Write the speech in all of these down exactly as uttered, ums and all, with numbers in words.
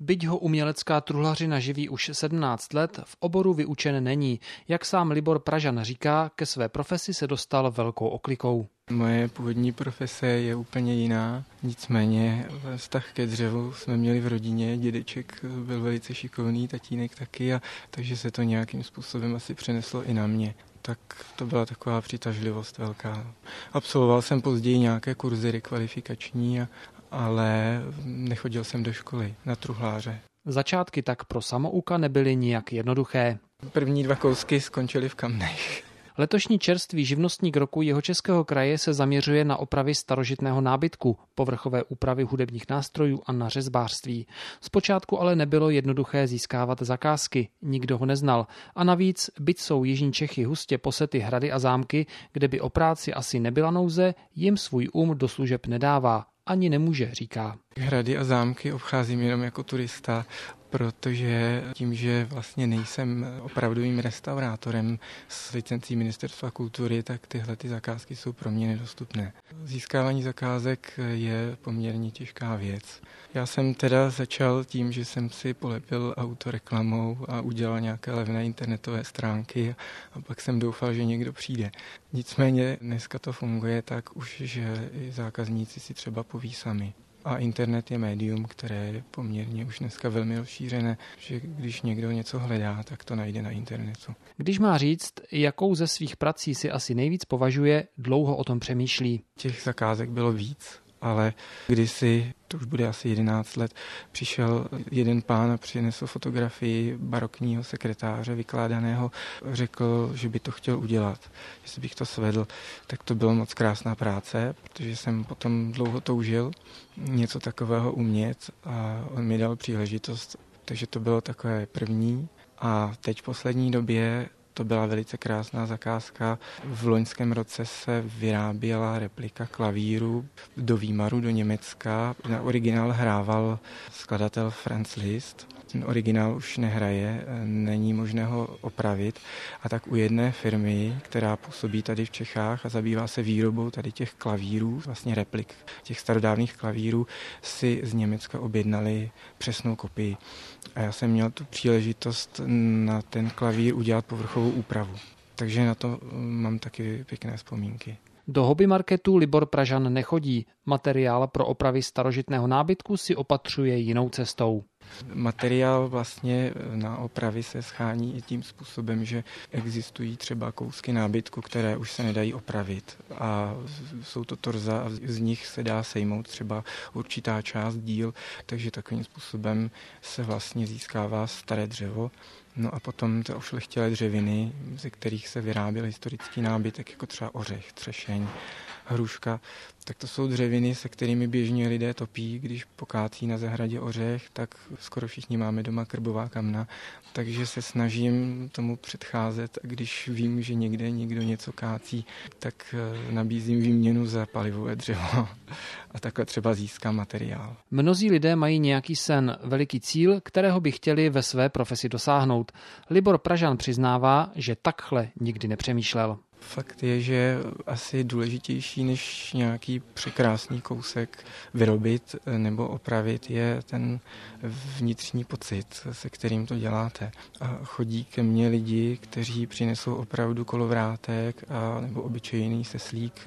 Byť ho umělecká truhlařina živí už sedmnáct let, v oboru vyučen není. Jak sám Libor Pražan říká, ke své profesi se dostal velkou oklikou. Moje původní profese je úplně jiná, nicméně vztah ke dřevu jsme měli v rodině, dědeček byl velice šikovný, tatínek taky, a takže se to nějakým způsobem asi přeneslo i na mě. Tak to byla taková přitažlivost velká. Absolvoval jsem později nějaké kurzy rekvalifikační, ale nechodil jsem do školy na truhláře. Začátky tak pro samouka nebyly nijak jednoduché. První dva kousky skončily v kamnech. Letošní čerstvý živnostník roku Jihočeského kraje se zaměřuje na opravy starožitného nábytku, povrchové úpravy hudebních nástrojů a na řezbářství. Zpočátku ale nebylo jednoduché získávat zakázky, nikdo ho neznal. A navíc, byť jsou jižní Čechy hustě posety hrady a zámky, kde by o práci asi nebyla nouze, jim svůj um do služeb nedává. Ani nemůže, říká. Hrady a zámky obcházím jenom jako turista, protože tím, že vlastně nejsem opravdovým restaurátorem s licencí Ministerstva kultury, tak tyhle ty zakázky jsou pro mě nedostupné. Získávání zakázek je poměrně těžká věc. Já jsem teda začal tím, že jsem si polepil autoreklamou a udělal nějaké levné internetové stránky a pak jsem doufal, že někdo přijde. Nicméně dneska to funguje tak už, že i zákazníci si třeba poví sami. A internet je médium, které je poměrně už dneska velmi rozšířené, že když někdo něco hledá, tak to najde na internetu. Když má říct, jakou ze svých prací si asi nejvíc považuje, dlouho o tom přemýšlí. Těch zakázek bylo víc, ale kdysi, to už bude asi jedenáct let, přišel jeden pán a přinesl fotografii barokního sekretáře vykládaného, řekl, že by to chtěl udělat, jestli bych to svedl, tak to bylo moc krásná práce, protože jsem potom dlouho toužil něco takového umět a on mi dal příležitost, takže to bylo takové první. A teď v poslední době to byla velice krásná zakázka. V loňském roce se vyráběla replika klavíru do Výmaru, do Německa. Na originál hrával skladatel Franz Liszt. Ten originál už nehraje, není možné ho opravit. A tak u jedné firmy, která působí tady v Čechách a zabývá se výrobou tady těch klavírů, vlastně replik těch starodávných klavírů, si z Německa objednali přesnou kopii. A já jsem měl tu příležitost na ten klavír udělat povrchovou úpravu. Takže na to mám taky pěkné vzpomínky. Do hobby marketu Libor Pražan nechodí. Materiál pro opravy starožitného nábytku si opatřuje jinou cestou. Materiál vlastně na opravy se schání i tím způsobem, že existují třeba kousky nábytku, které už se nedají opravit. A jsou to torza a z nich se dá sejmout třeba určitá část díl, takže takovým způsobem se vlastně získává staré dřevo. No a potom ty ošlechtilé dřeviny, ze kterých se vyráběl historický nábytek, jako třeba ořech, třešeň, hruška, tak to jsou dřeviny, se kterými běžně lidé topí. Když pokácí na zahradě ořech, tak skoro všichni máme doma krbová kamna, takže se snažím tomu předcházet. A když vím, že někde někdo něco kácí, tak nabízím výměnu za palivové dřevo a takhle třeba získám materiál. Mnozí lidé mají nějaký sen, veliký cíl, kterého by chtěli ve své profesi dosáhnout. Libor Pražan přiznává, že takhle nikdy nepřemýšlel. Fakt je, že asi důležitější než nějaký překrásný kousek vyrobit nebo opravit je ten vnitřní pocit, se kterým to děláte. A chodí ke mně lidi, kteří přinesou opravdu kolovrátek a nebo obyčejný seslík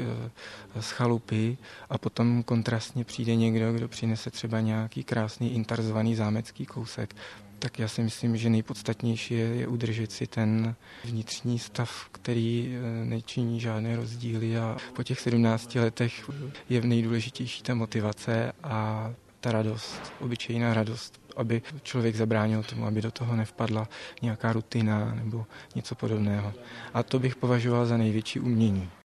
z chalupy a potom kontrastně přijde někdo, kdo přinese třeba nějaký krásný intarzovaný zámecký kousek. Tak já si myslím, že nejpodstatnější je, je udržet si ten vnitřní stav, který nečiní žádné rozdíly a po těch sedmnácti letech je nejdůležitější ta motivace a ta radost, obyčejná radost, aby člověk zabránil tomu, aby do toho nevpadla nějaká rutina nebo něco podobného. A to bych považoval za největší umění.